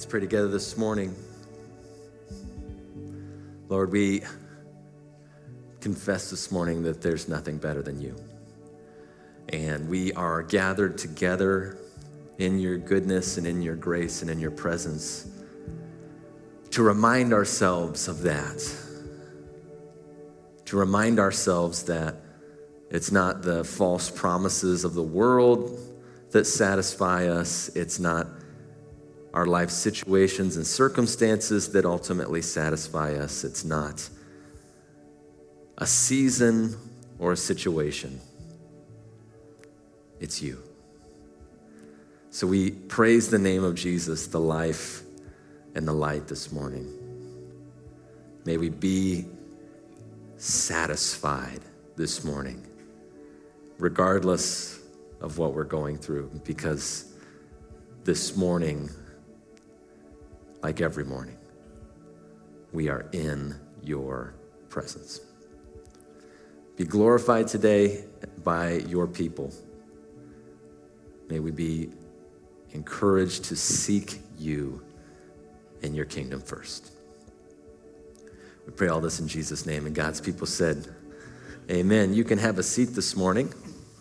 Let's pray together this morning. Lord, we confess this morning that there's nothing better than you. And we are gathered together in your goodness and in your grace and in your presence to remind ourselves of that. To remind ourselves that it's not the false promises of the world that satisfy us. It's not our life situations and circumstances that ultimately satisfy us. It's not a season or a situation. It's you. So we praise the name of Jesus, the life and the light this morning. May we be satisfied this morning, regardless of what we're going through, because this morning, like every morning, we are in your presence. Be glorified today by your people. May we be encouraged to seek you and your kingdom first. We pray all this in Jesus' name, and God's people said, amen. You can have a seat this morning.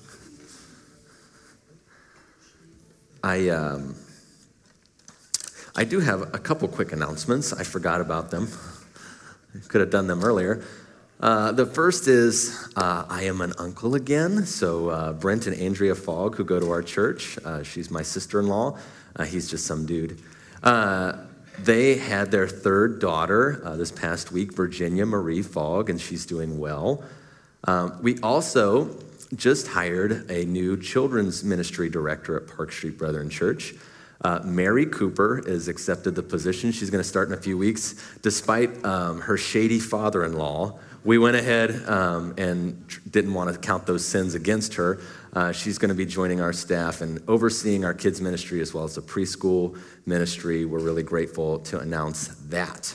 I do have a couple quick announcements. I forgot about them. Could have done them earlier. The first is I am an uncle again. So Brent and Andrea Fogg, who go to our church, she's my sister-in-law. He's just some dude. They had their third daughter this past week, Virginia Marie Fogg, and she's doing well. We also just hired a new children's ministry director at Park Street Brethren Church. Mary Cooper has accepted the position. She's going to start in a few weeks. Despite her shady father-in-law, we went ahead and didn't want to count those sins against her. She's going to be joining our staff and overseeing our kids' ministry as well as the preschool ministry. We're really grateful to announce that.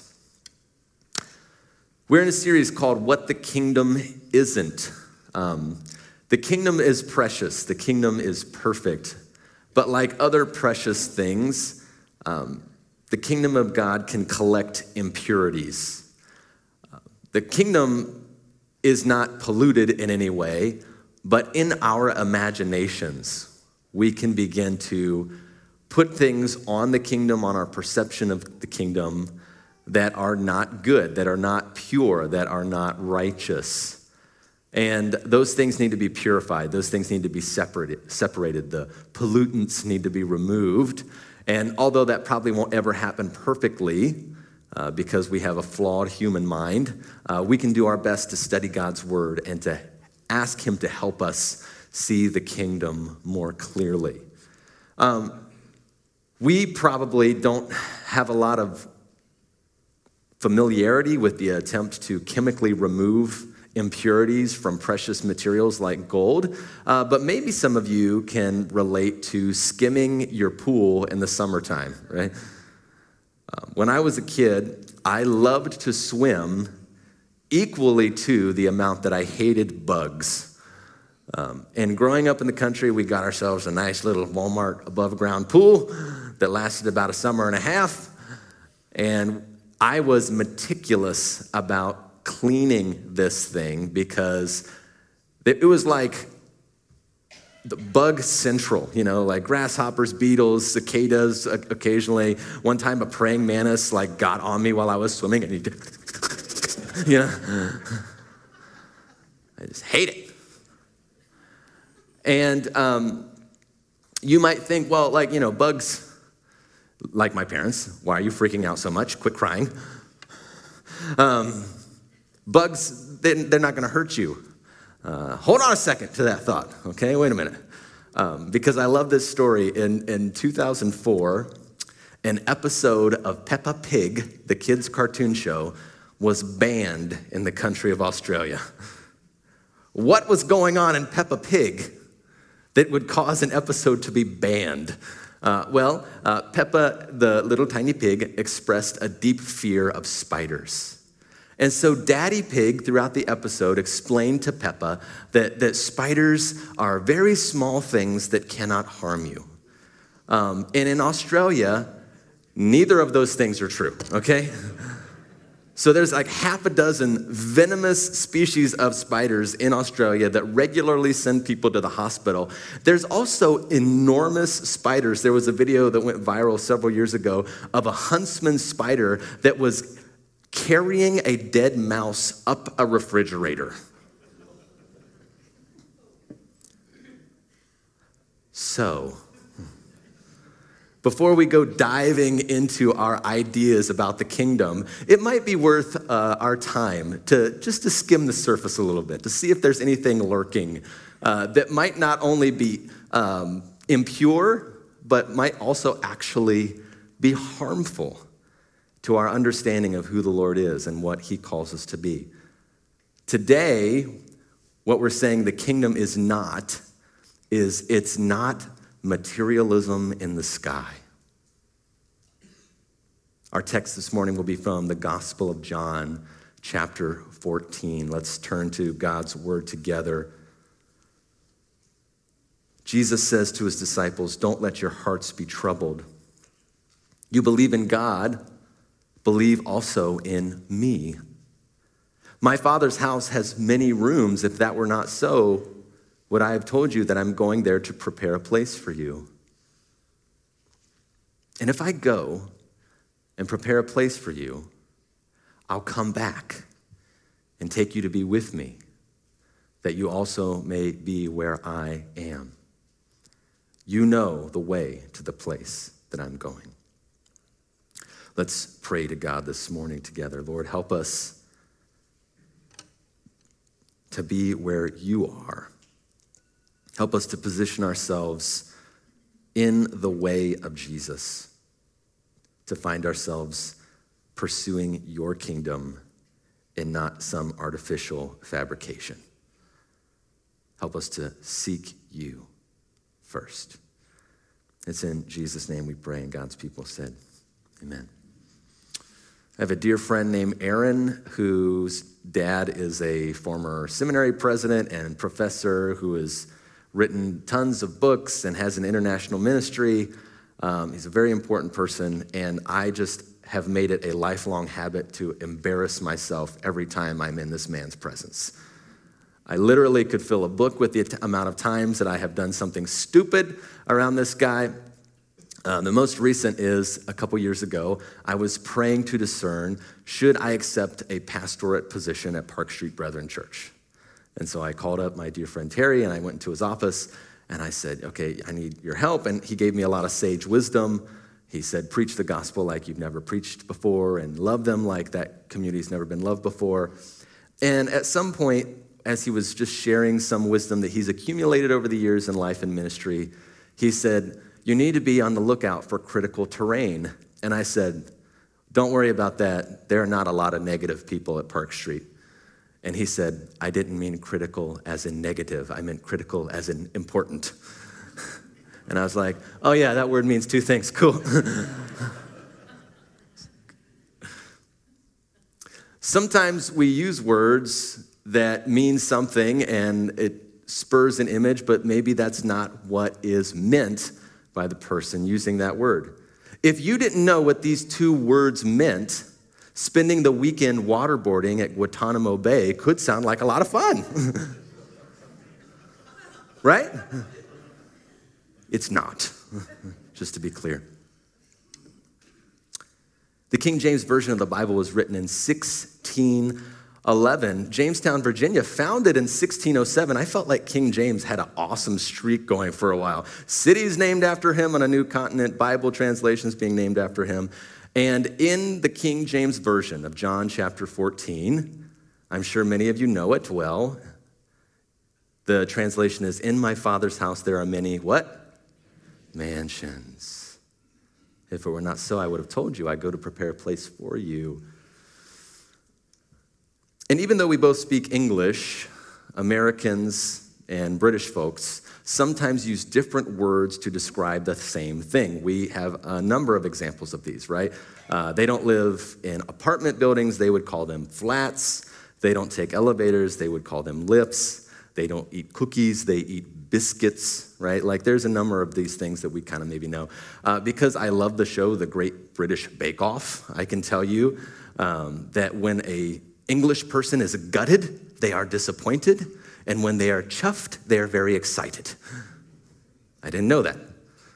We're in a series called What the Kingdom Isn't. The kingdom is precious. The kingdom is perfect. But like other precious things, the kingdom of God can collect impurities. The kingdom is not polluted in any way, but in our imaginations, we can begin to put things on the kingdom, on our perception of the kingdom, that are not good, that are not pure, that are not righteous. And those things need to be purified. Those things need to be separated. The pollutants need to be removed. And although that probably won't ever happen perfectly, because we have a flawed human mind, we can do our best to study God's word and to ask him to help us see the kingdom more clearly. We probably don't have a lot of familiarity with the attempt to chemically remove impurities from precious materials like gold, but maybe some of you can relate to skimming your pool in the summertime, right? When I was a kid, I loved to swim equally to the amount that I hated bugs. And growing up in the country, we got ourselves a nice little Walmart above-ground pool that lasted about a summer and a half, and I was meticulous about cleaning this thing because it was like the bug central, like grasshoppers, beetles, cicadas occasionally. One time a praying mantis got on me while I was swimming and he I just hate it. And you might think, well, bugs, like my parents, why are you freaking out so much? Quit crying. Bugs, they're not going to hurt you. Hold on a second to that thought, okay? Wait a minute. Because I love this story. In 2004, an episode of Peppa Pig, the kids' cartoon show, was banned in the country of Australia. What was going on in Peppa Pig that would cause an episode to be banned? Peppa, the little tiny pig, expressed a deep fear of spiders. And so Daddy Pig, throughout the episode, explained to Peppa that spiders are very small things that cannot harm you. And in Australia, Neither of those things are true, okay? So there's like half a dozen venomous species of spiders in Australia that regularly send people to the hospital. There's also enormous spiders. There was a video that went viral several years ago of a huntsman spider that was carrying a dead mouse up a refrigerator. So, before we go diving into our ideas about the kingdom, it might be worth our time to skim the surface a little bit, to see if there's anything lurking that might not only be impure, but might also actually be harmful to our understanding of who the Lord is and what he calls us to be. Today, what we're saying the kingdom is not, it's not materialism in the sky. Our text this morning will be from the Gospel of John, chapter 14. Let's turn to God's word together. Jesus says to his disciples, "Don't let your hearts be troubled. You believe in God, believe also in me. My Father's house has many rooms. If that were not so, would I have told you that I'm going there to prepare a place for you? And if I go and prepare a place for you, I'll come back and take you to be with me, that you also may be where I am. You know the way to the place that I'm going." Let's pray to God this morning together. Lord, help us to be where you are. Help us to position ourselves in the way of Jesus, to find ourselves pursuing your kingdom and not some artificial fabrication. Help us to seek you first. It's in Jesus' name we pray, and God's people said, amen. I have a dear friend named Aaron, whose dad is a former seminary president and professor who has written tons of books and has an international ministry. He's a very important person, and I just have made it a lifelong habit to embarrass myself every time I'm in this man's presence. I literally could fill a book with the amount of times that I have done something stupid around this guy. The most recent is a couple years ago, I was praying to discern, should I accept a pastorate position at Park Street Brethren Church? And so I called up my dear friend Terry, and I went into his office, and I said, okay, I need your help. And he gave me a lot of sage wisdom. He said, preach the gospel like you've never preached before, and love them like that community's never been loved before. And at some point, as he was just sharing some wisdom that he's accumulated over the years in life and ministry, he said, you need to be on the lookout for critical terrain. And I said, don't worry about that. There are not a lot of negative people at Park Street. And he said, I didn't mean critical as in negative. I meant critical as in important. And I was like, oh yeah, that word means two things. Cool. Sometimes we use words that mean something and it spurs an image, but maybe that's not what is meant by the person using that word. If you didn't know what these two words meant, spending the weekend waterboarding at Guantanamo Bay could sound like a lot of fun. Right? It's not, just to be clear. The King James Version of the Bible was written in 1611. Jamestown, Virginia, founded in 1607. I felt like King James had an awesome streak going for a while. Cities named after him on a new continent, Bible translations being named after him. And in the King James Version of John chapter 14, I'm sure many of you know it well. The translation is, in my Father's house there are many, what? Mansions. If it were not so, I would have told you, I go to prepare a place for you. And even though we both speak English, Americans and British folks sometimes use different words to describe the same thing. We have a number of examples of these, right? They don't live in apartment buildings. They would call them flats. They don't take elevators. They would call them lifts. They don't eat cookies. They eat biscuits, right? Like there's a number of these things that we kind of maybe know. Because I love the show, The Great British Bake Off, I can tell you that when a English person is gutted, they are disappointed, and when they are chuffed, they are very excited. I didn't know that.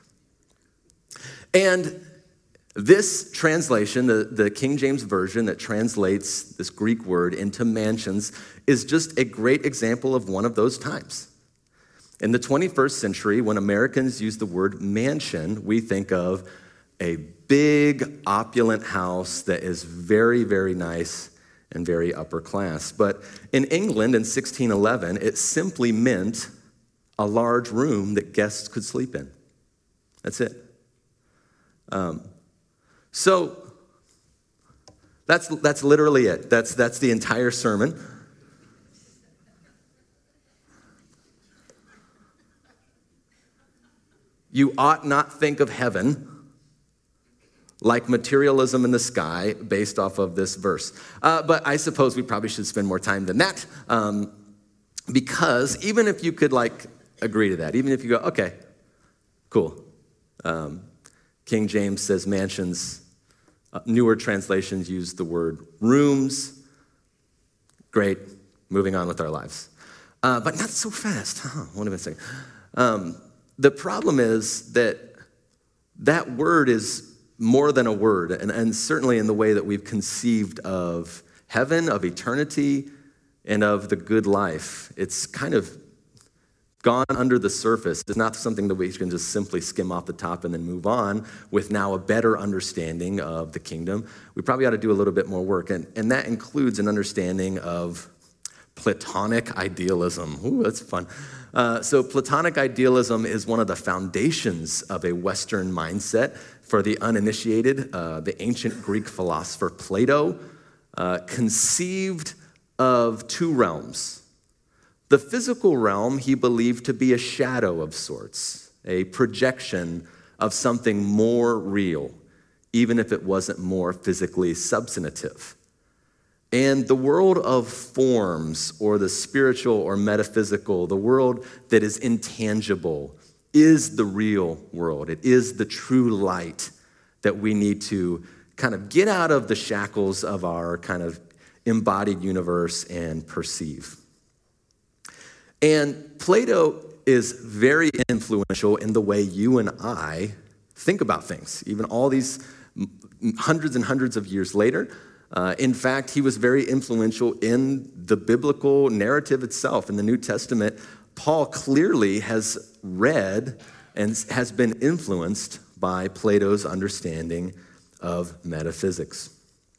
And this translation, the King James Version that translates this Greek word into mansions, is just a great example of one of those times. In the 21st century, when Americans use the word mansion, we think of a big, opulent house that is very, very nice and very upper class. But in England in 1611, it simply meant a large room that guests could sleep in. That's it. So that's literally it. That's the entire sermon. You ought not think of heaven like materialism in the sky based off of this verse. But I suppose we probably should spend more time than that, because even if you could agree to that, even if you go, okay, cool. King James says mansions. Newer translations use the word rooms. Great, moving on with our lives. But not so fast. What am I saying? The problem is that word is more than a word, and certainly in the way that we've conceived of heaven, of eternity, and of the good life. It's kind of gone under the surface. It's not something that we can just simply skim off the top and then move on with now a better understanding of the kingdom. We probably ought to do a little bit more work, and that includes an understanding of Platonic idealism. Ooh, that's fun. So Platonic idealism is one of the foundations of a Western mindset. For the uninitiated, the ancient Greek philosopher Plato conceived of two realms. The physical realm he believed to be a shadow of sorts, a projection of something more real, even if it wasn't more physically substantive. And the world of forms, or the spiritual or metaphysical, the world that is intangible, is the real world. It is the true light that we need to kind of get out of the shackles of our kind of embodied universe and perceive. And Plato is very influential in the way you and I think about things, even all these hundreds and hundreds of years later. In fact, he was very influential in the biblical narrative itself. In the New Testament, Paul clearly has read and has been influenced by Plato's understanding of metaphysics.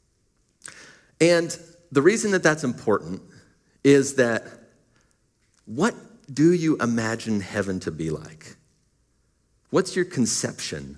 And the reason that that's important is that what do you imagine heaven to be like? What's your conception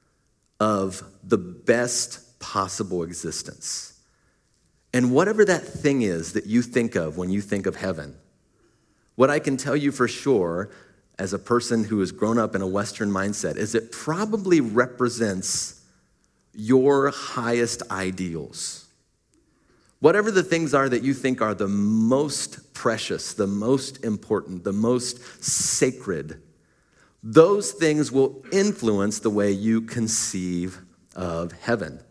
of the best possible existence? And whatever that thing is that you think of when you think of heaven, what I can tell you for sure, as a person who has grown up in a Western mindset, is it probably represents your highest ideals. Whatever the things are that you think are the most precious, the most important, the most sacred, those things will influence the way you conceive of heaven.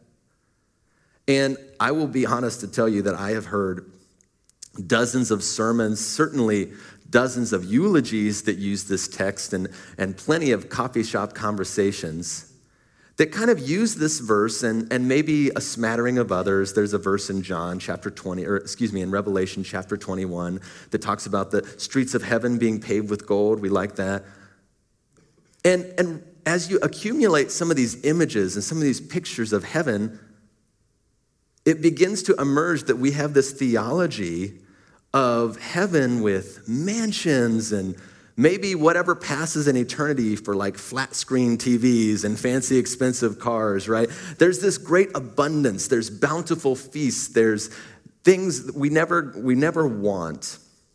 And I will be honest to tell you that I have heard dozens of sermons, certainly dozens of eulogies that use this text, and plenty of coffee shop conversations that kind of use this verse and maybe a smattering of others. There's a verse in in Revelation chapter 21 that talks about the streets of heaven being paved with gold. We like that. And as you accumulate some of these images and some of these pictures of heaven, it begins to emerge that we have this theology of heaven with mansions and maybe whatever passes in eternity for flat screen TVs and fancy expensive cars, right? There's this great abundance. There's bountiful feasts. There's things that we never want.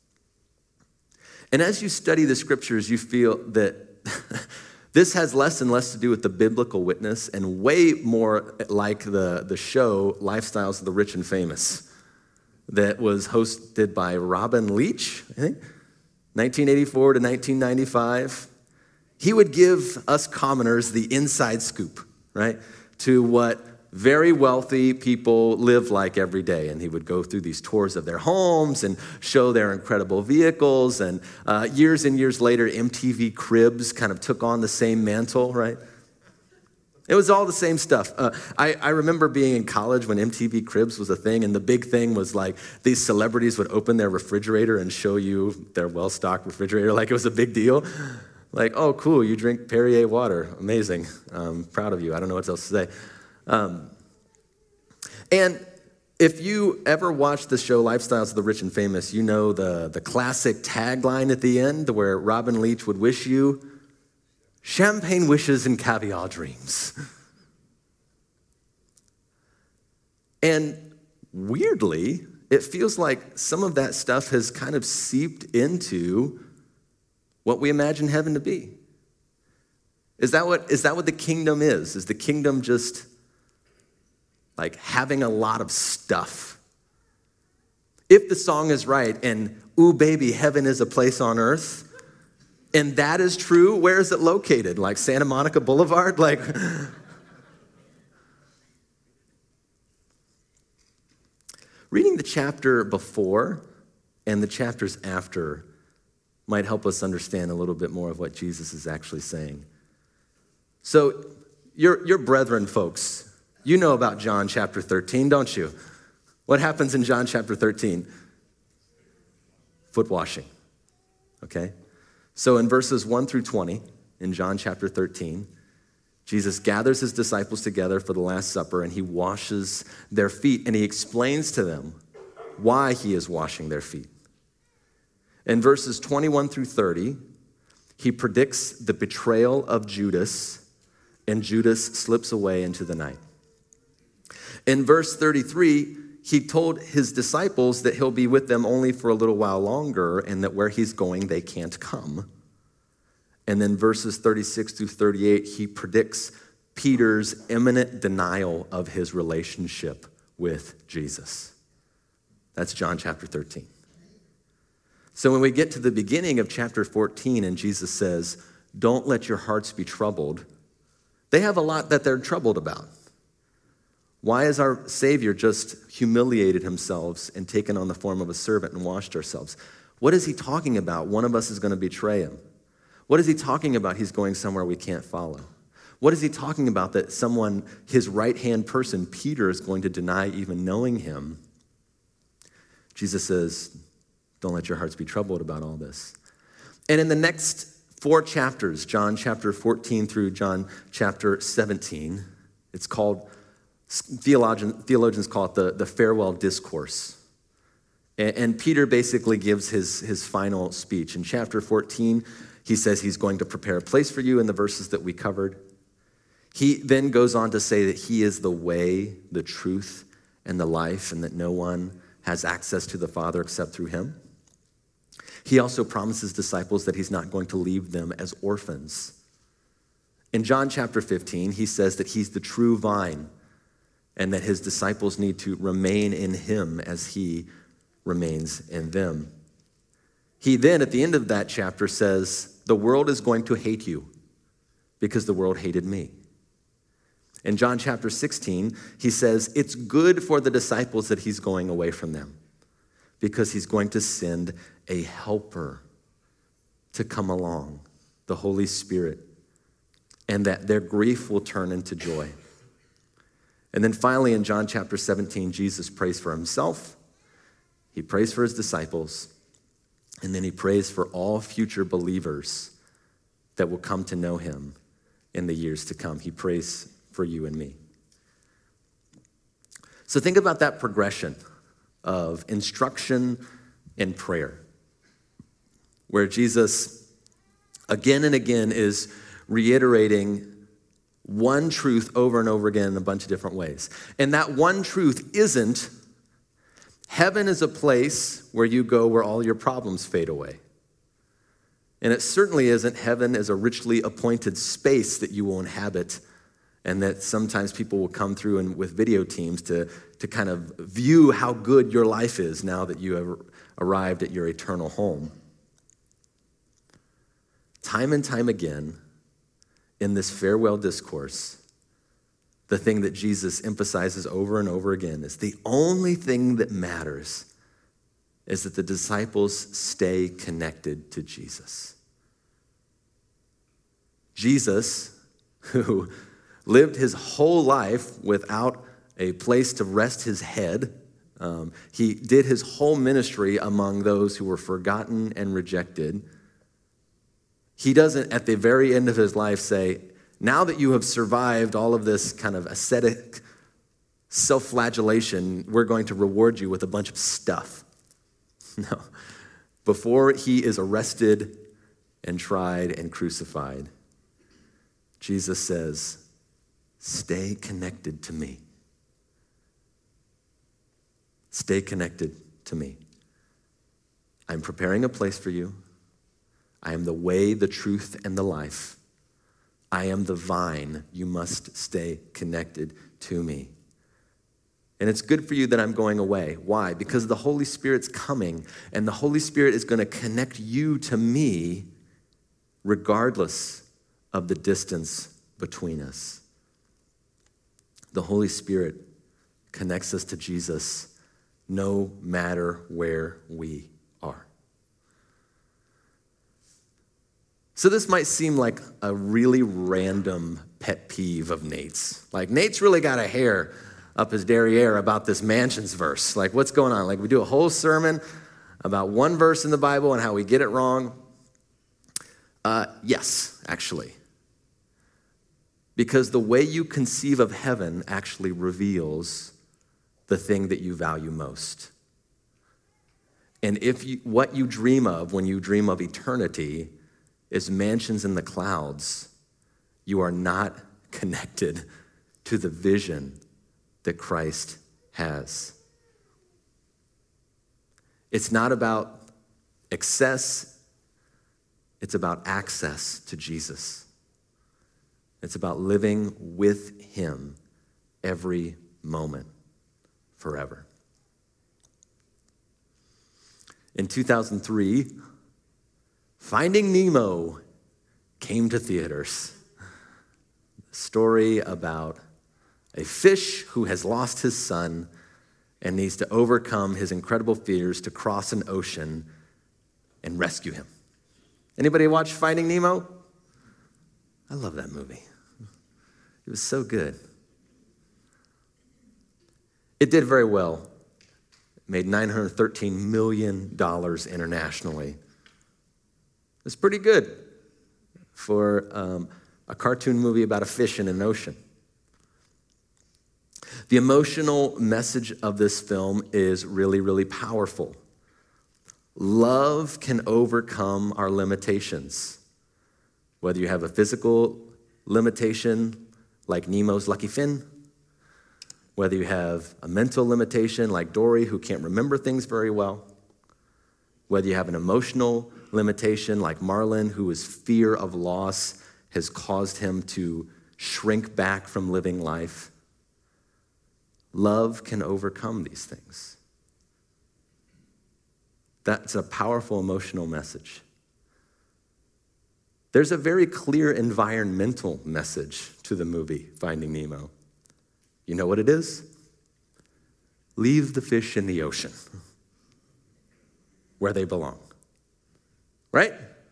And as you study the scriptures, you feel that this has less and less to do with the biblical witness and way more like the show Lifestyles of the Rich and Famous that was hosted by Robin Leach, I think. 1984 to 1995, he would give us commoners the inside scoop, right, to what very wealthy people live like every day. And he would go through these tours of their homes and show their incredible vehicles. And years and years later, MTV Cribs kind of took on the same mantle, right? It was all the same stuff. I remember being in college when MTV Cribs was a thing, and the big thing was like these celebrities would open their refrigerator and show you their well-stocked refrigerator like it was a big deal. Like, oh, cool, you drink Perrier water. Amazing. Proud of you. I don't know what else to say. And if you ever watch the show Lifestyles of the Rich and Famous, you know the classic tagline at the end where Robin Leach would wish you champagne wishes and caviar dreams. And weirdly, it feels like some of that stuff has kind of seeped into what we imagine heaven to be. Is that what the kingdom is? Is the kingdom just like having a lot of stuff? If the song is right and, ooh, baby, heaven is a place on earth, and that is true, where is it located? Like Santa Monica Boulevard? Like, reading the chapter before and the chapters after might help us understand a little bit more of what Jesus is actually saying. So, your brethren, folks, you know about John chapter 13, don't you? What happens in John chapter 13? Foot washing, okay? So in verses 1 through 20, in John chapter 13, Jesus gathers his disciples together for the Last Supper, and he washes their feet, and he explains to them why he is washing their feet. In verses 21 through 30, he predicts the betrayal of Judas, and Judas slips away into the night. In verse 33, he told his disciples that he'll be with them only for a little while longer and that where he's going, they can't come. And then verses 36 through 38, he predicts Peter's imminent denial of his relationship with Jesus. That's John chapter 13. So when we get to the beginning of chapter 14 and Jesus says, don't let your hearts be troubled, they have a lot that they're troubled about. Why has our Savior just humiliated himself and taken on the form of a servant and washed ourselves? What is he talking about? One of us is going to betray him. What is he talking about? He's going somewhere we can't follow. What is he talking about that someone, his right-hand person, Peter, is going to deny even knowing him? Jesus says, don't let your hearts be troubled about all this. And in the next 4 chapters, John chapter 14 through John chapter 17, it's called, theologians call it the farewell discourse. And Peter basically gives his final speech. In chapter 14, he says he's going to prepare a place for you in the verses that we covered. He then goes on to say that he is the way, the truth, and the life, and that no one has access to the Father except through him. He also promises disciples that he's not going to leave them as orphans. In John chapter 15, he says that he's the true vine and that his disciples need to remain in him as he remains in them. He then, at the end of that chapter, says, the world is going to hate you because the world hated me. In John chapter 16, he says, it's good for the disciples that he's going away from them because he's going to send a helper to come along, the Holy Spirit, and that their grief will turn into joy. And then finally in John chapter 17, Jesus prays for himself, he prays for his disciples, and then he prays for all future believers that will come to know him in the years to come. He prays for you and me. So think about that progression of instruction and prayer, where Jesus again and again is reiterating one truth over and over again in a bunch of different ways. And that one truth isn't heaven is a place where you go where all your problems fade away. And it certainly isn't heaven is a richly appointed space that you will inhabit and that sometimes people will come through and with video teams to kind of view how good your life is now that you have arrived at your eternal home. time and time again in this farewell discourse, the thing that Jesus emphasizes over and over again is the only thing that matters is that the disciples stay connected to Jesus. Jesus, who lived his whole life without a place to rest his head, he did his whole ministry among those who were forgotten and rejected. He doesn't, at the very end of his life, say, now that you have survived all of this kind of ascetic self-flagellation, we're going to reward you with a bunch of stuff. No. Before he is arrested and tried and crucified, Jesus says, stay connected to me. Stay connected to me. I'm preparing a place for you. I am the way, the truth, and the life. I am the vine. You must stay connected to me. And it's good for you that I'm going away. Why? Because the Holy Spirit's coming, and the Holy Spirit is going to connect you to me regardless of the distance between us. The Holy Spirit connects us to Jesus no matter where we are. So this might seem like a really random pet peeve of Nate's. Like, Nate's really got a hair up his derriere about this mansions verse. Like, what's going on? Like, we do a whole sermon about one verse in the Bible and how we get it wrong. Yes, actually. Because the way you conceive of heaven actually reveals the thing that you value most. And what you dream of when you dream of eternity is mansions in the clouds, you are not connected to the vision that Christ has. It's not about excess, it's about access to Jesus. It's about living with him every moment, forever. In 2003, Finding Nemo came to theaters. A story about a fish who has lost his son and needs to overcome his incredible fears to cross an ocean and rescue him. Anybody watch Finding Nemo? I love that movie. It was so good. It did very well. It made $913 million internationally. It's pretty good for a cartoon movie about a fish in an ocean. The emotional message of this film is really, really powerful. Love can overcome our limitations. Whether you have a physical limitation like Nemo's lucky fin, whether you have a mental limitation like Dory who can't remember things very well, whether you have an emotional limitation like Marlin whose fear of loss has caused him to shrink back from living life. Love can overcome these things. That's a powerful emotional message. There's a very clear environmental message to the movie Finding Nemo. You know what it is? Leave the fish in the ocean where they belong. Right?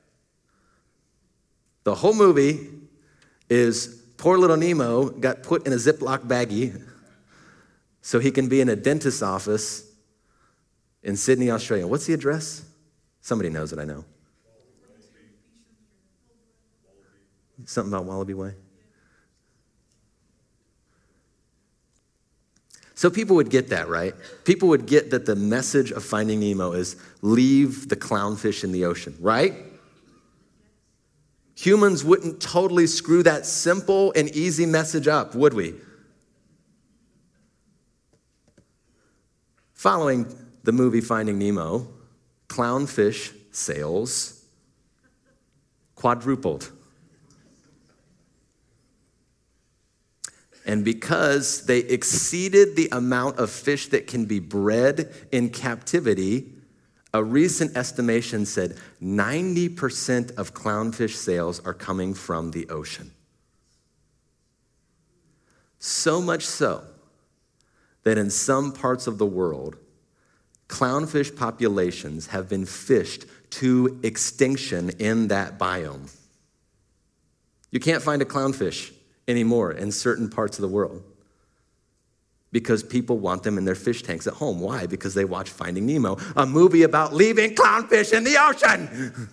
The whole movie is poor little Nemo got put in a Ziploc baggie so he can be in a dentist's office in Sydney, Australia. What's the address? Somebody knows it, I know. Something about Wallaby Way. So people would get that, right? People would get that the message of Finding Nemo is leave the clownfish in the ocean, right? Humans wouldn't totally screw that simple and easy message up, would we? Following the movie Finding Nemo, clownfish sales quadrupled. And because they exceeded the amount of fish that can be bred in captivity, A recent estimation said 90% of clownfish sales are coming from the ocean. So much so that in some parts of the world, clownfish populations have been fished to extinction in that biome. You can't find a clownfish anymore in certain parts of the world because people want them in their fish tanks at home. Why? Because they watch Finding Nemo, a movie about leaving clownfish in the ocean.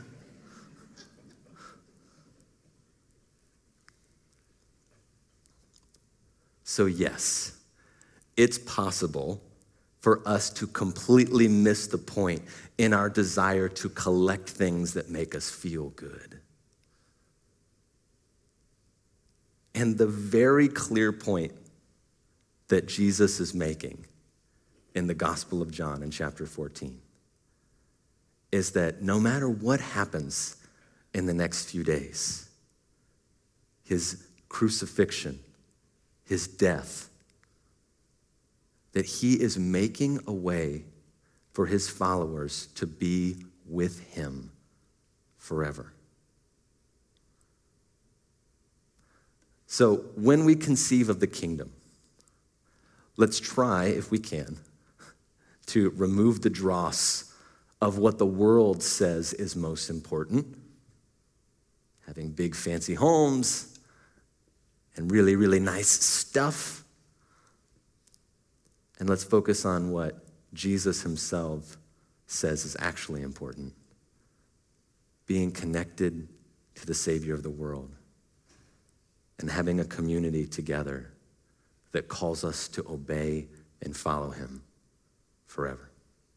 So yes, it's possible for us to completely miss the point in our desire to collect things that make us feel good. And the very clear point that Jesus is making in the Gospel of John in chapter 14 is that no matter what happens in the next few days, his crucifixion, his death, that he is making a way for his followers to be with him forever. So when we conceive of the kingdom, let's try, if we can, to remove the dross of what the world says is most important. Having big fancy homes and really, really nice stuff. And let's focus on what Jesus himself says is actually important. Being connected to the Savior of the world and having a community together that calls us to obey and follow him forever.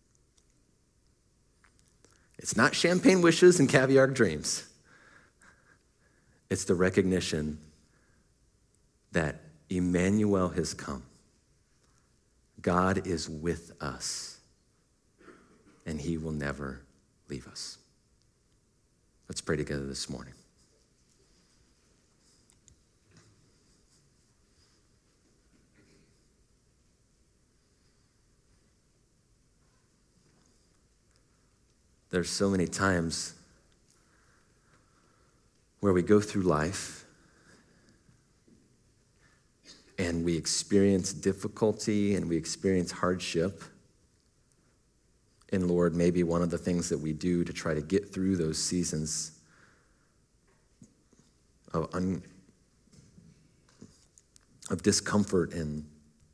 It's not champagne wishes and caviar dreams. It's the recognition that Emmanuel has come. God is with us, and he will never leave us. Let's pray together this morning. There's so many times where we go through life and we experience difficulty and we experience hardship. And Lord, maybe one of the things that we do to try to get through those seasons of discomfort and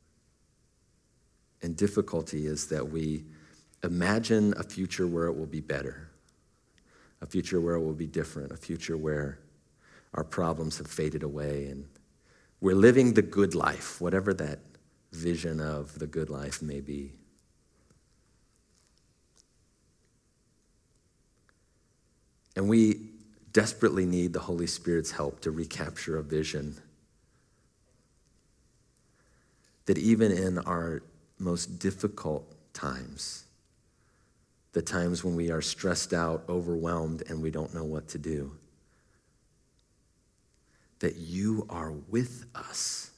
difficulty is that we imagine a future where it will be better, a future where it will be different, a future where our problems have faded away and we're living the good life, whatever that vision of the good life may be. And we desperately need the Holy Spirit's help to recapture a vision that even in our most difficult times, the times when we are stressed out, overwhelmed, and we don't know what to do, that you are with us.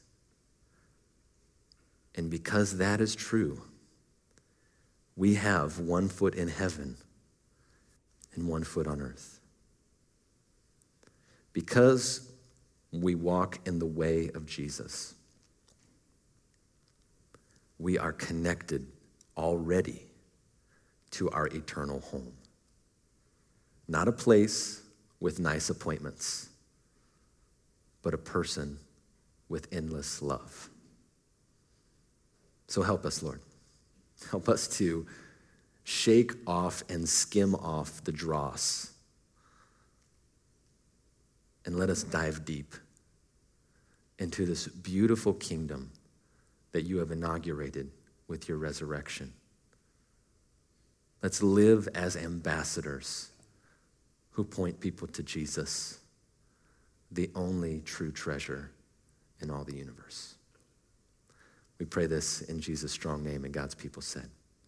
And because that is true, we have one foot in heaven and one foot on earth. Because we walk in the way of Jesus, we are connected already to our eternal home. Not a place with nice appointments, but a person with endless love. So help us, Lord. Help us to shake off and skim off the dross. And let us dive deep into this beautiful kingdom that you have inaugurated with your resurrection. Let's live as ambassadors who point people to Jesus, the only true treasure in all the universe. We pray this in Jesus' strong name, and God's people said,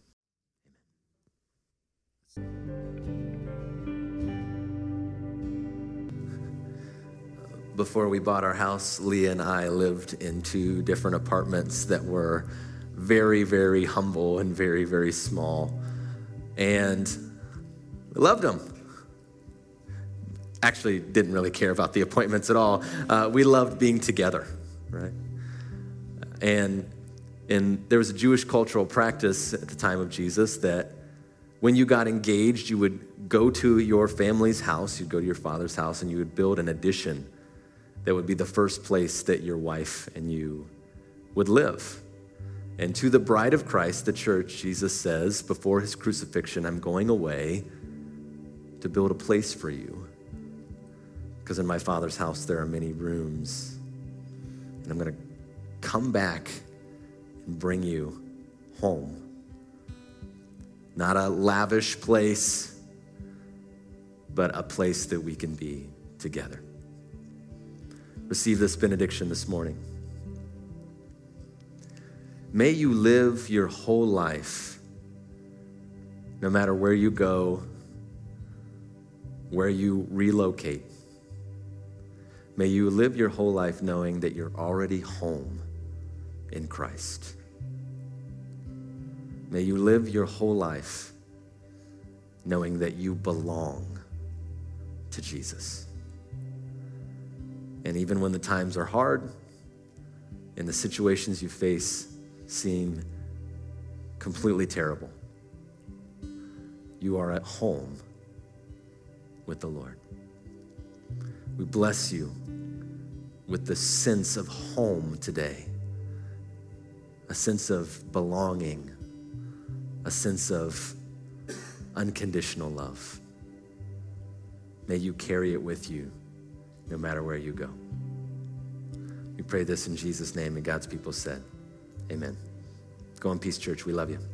Before we bought our house, Leah and I lived in 2 different apartments that were very, very humble and very, very small. and we loved them. Actually, didn't really care about the appointments at all. We loved being together, right? And there was a Jewish cultural practice at the time of Jesus that when you got engaged, you would go to your family's house, you'd go to your father's house, and you would build an addition that would be the first place that your wife and you would live. And to the bride of Christ, the church, Jesus says, before his crucifixion, I'm going away to build a place for you. Because in my Father's house, there are many rooms. And I'm going to come back and bring you home. Not a lavish place, but a place that we can be together. Receive this benediction this morning. May you live your whole life, no matter where you go, where you relocate. May you live your whole life knowing that you're already home in Christ. May you live your whole life knowing that you belong to Jesus. And even when the times are hard and the situations you face seem completely terrible, you are at home with the Lord. We bless you with the sense of home today, a sense of belonging, a sense of unconditional love. May you carry it with you no matter where you go. We pray this in Jesus' name, and God's people said, amen. Go in peace, church. We love you.